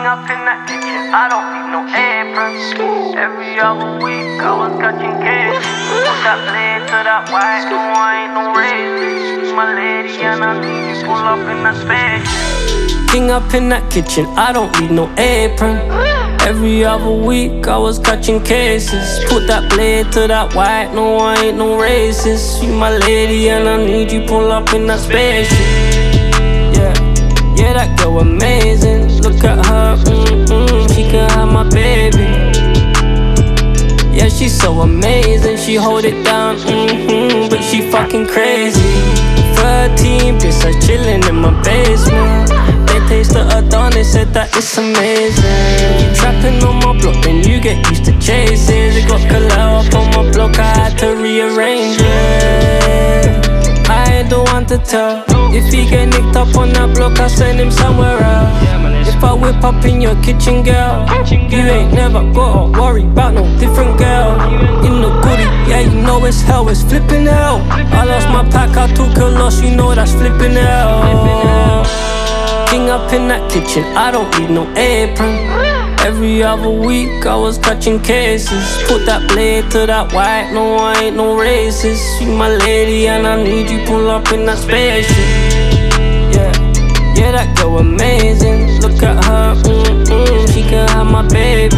King up in that kitchen, I don't need no apron. Every other week I was catching cases. Put that blade to that white, no I ain't no racist. My lady and I need you, pull up in that spaceship. King up in that kitchen, I don't need no apron. Every other week I was catching cases. Put that blade to that white, no I ain't no racist. You my lady and I need you, pull up in that spaceship. Yeah, that girl amazing. Look at her, she can have my baby. Yeah, she's so amazing. She hold it down, but she fucking crazy. 13 bitch, I chillin' in my basement. They tasted her down, they said that it's amazing. You trapping on my block, then you get used to chases. It got Kalao up on my block, I had to rearrange it. I ain't the one to tell. If he get nicked up on that block, I'll send him somewhere else. If I whip up in your kitchen, girl, you ain't never gotta worry about no different girl. In the goodie, yeah, you know it's hell, it's flipping hell. I lost my pack, I took a loss, you know that's flipping hell. King up in that kitchen, I don't need no apron. Every other week I was catching cases. Put that blade to that white, no I ain't no racist. You my lady and I need you, pull up in that spaceship. Yeah, that girl amazing. Look at her, she can have my baby.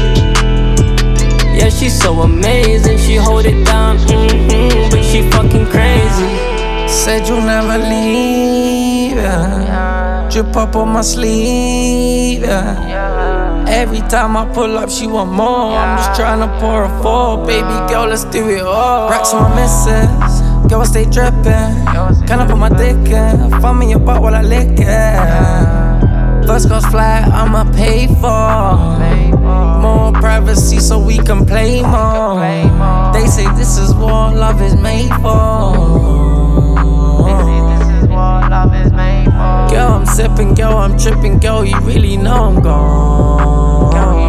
Yeah, she's so amazing. She hold it down, but she fucking crazy. Said you'll never leave, yeah. Drip up on my sleeve, yeah. Every time I pull up, she want more. I'm just tryna pour a four. Baby girl, let's do it all. Racks on my missus, girl, I stay drippin'. Can I put my dick in? Find me your butt while I lick it. First class flight, I'ma pay for. More privacy so we can play more. They say this is what love is made for. Girl, I'm sippin', girl, I'm trippin', girl, you really know I'm gone.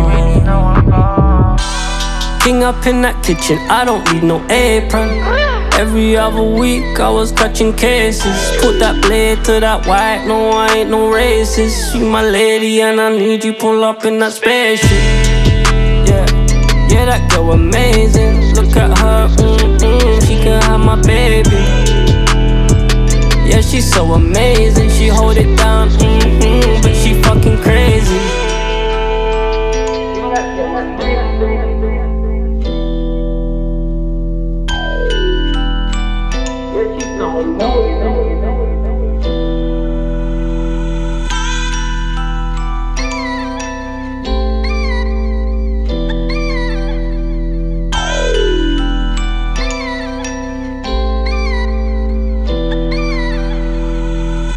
King up in that kitchen, I don't need no apron. Every other week I was catching cases. Put that blade to that white, no I ain't no racist. You my lady and I need you, pull up in that spaceship. Yeah, that girl amazing. Look at her, she can have my baby. Yeah, she's so amazing. She hold it down, but she fucking